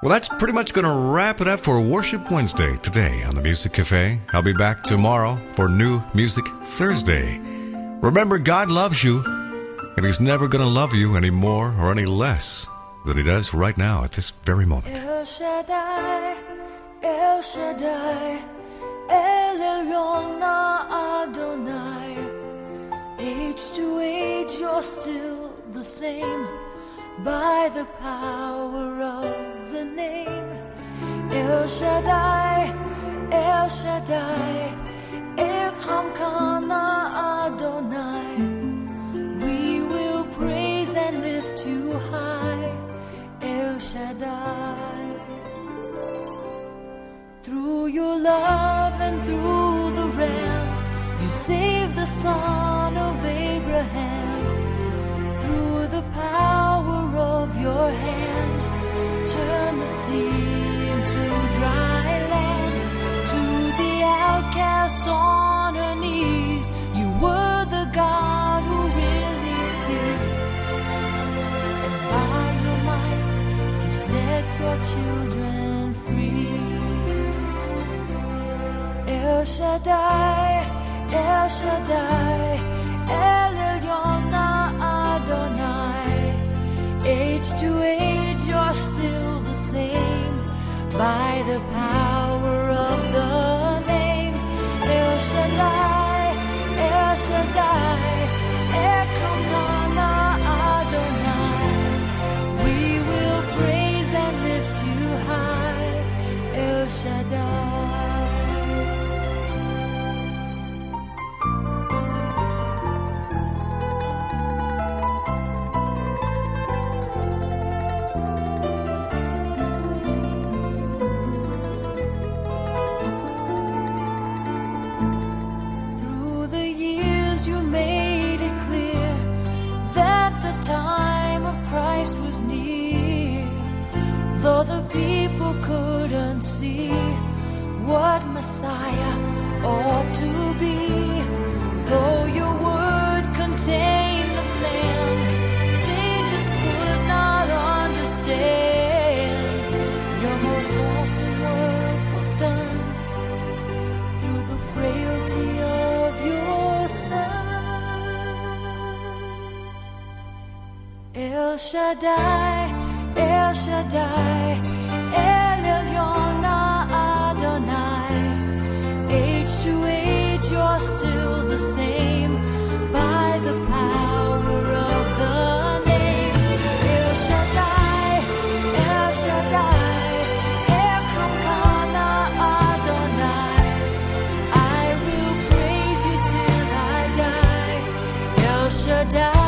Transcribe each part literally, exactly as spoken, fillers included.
Well, that's pretty much going to wrap it up for Worship Wednesday today on the Music Cafe. I'll be back tomorrow for New Music Thursday. Remember, God loves you, and He's never going to love you any more or any less than He does right now at this very moment. El Shaddai, El Shaddai, El Elyon Adonai. Age to age, you're still the same by the power of the name. El Shaddai, El Shaddai, Elkamkana Adonai. We will praise and lift you high, El Shaddai. Through your love and through the Ram, you saved the son of Abraham. Through the power of your hand, turn the sea into dry land. To the outcast on her knees, you were the God who really sees. And by your might, you set your children free. El Shaddai, El Shaddai, El Elyon Adonai. Age to age, you're still the same by the power of the name. El Shaddai, El Shaddai, Elkamkana Adonai. We will praise and lift you high, El Shaddai. Though the people couldn't see what Messiah ought to be, though your word contained the plan, they just could not understand. Your most awesome work was done through the frailty of your Son. El Shaddai, El Shaddai, El Elyon Adonai. Age to age, you're still the same by the power of the name. El Shaddai, El Shaddai, Elkamkana Adonai. I will praise you till I die. El Shaddai.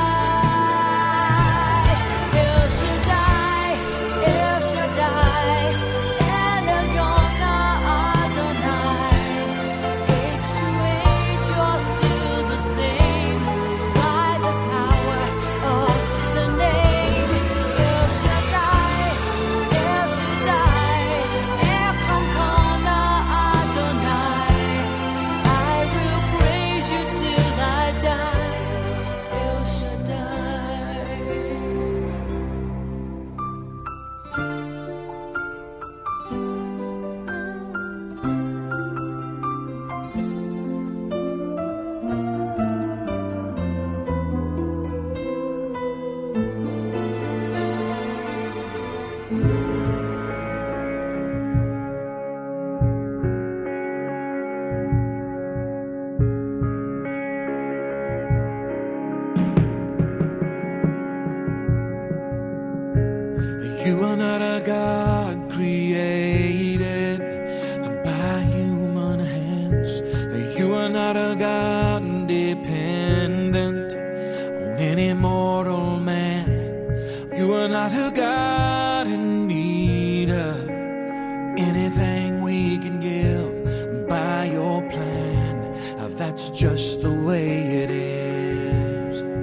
You are not a God created by human hands. You are not a God dependent on any mortal man. You are not a God in need of anything we can give by your plan. That's just the way it is.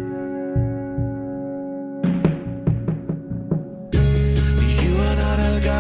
You are not a God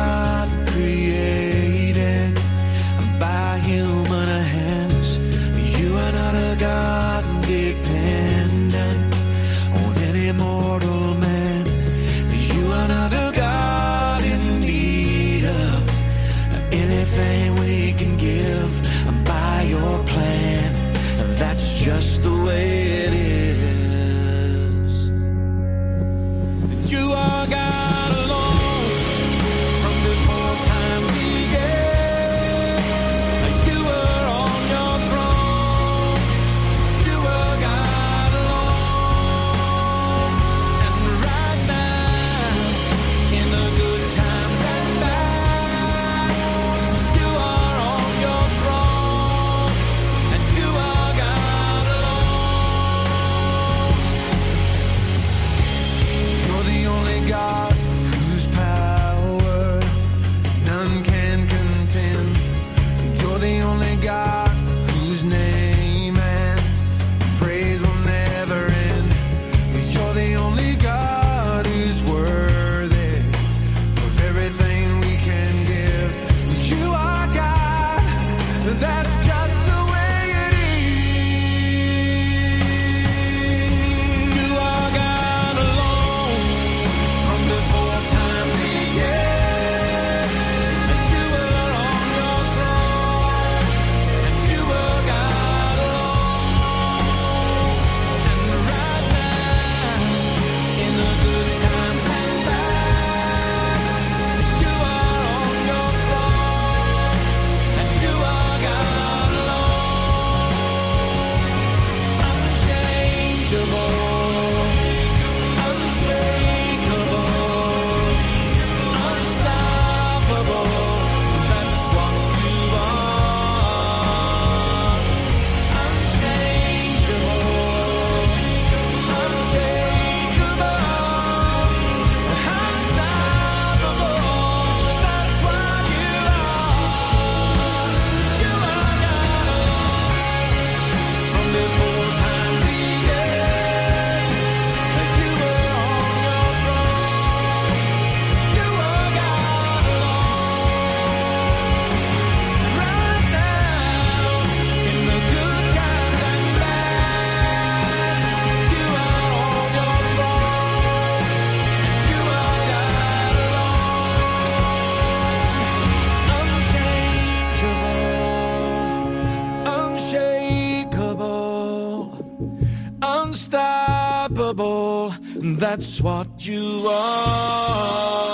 That's what you are.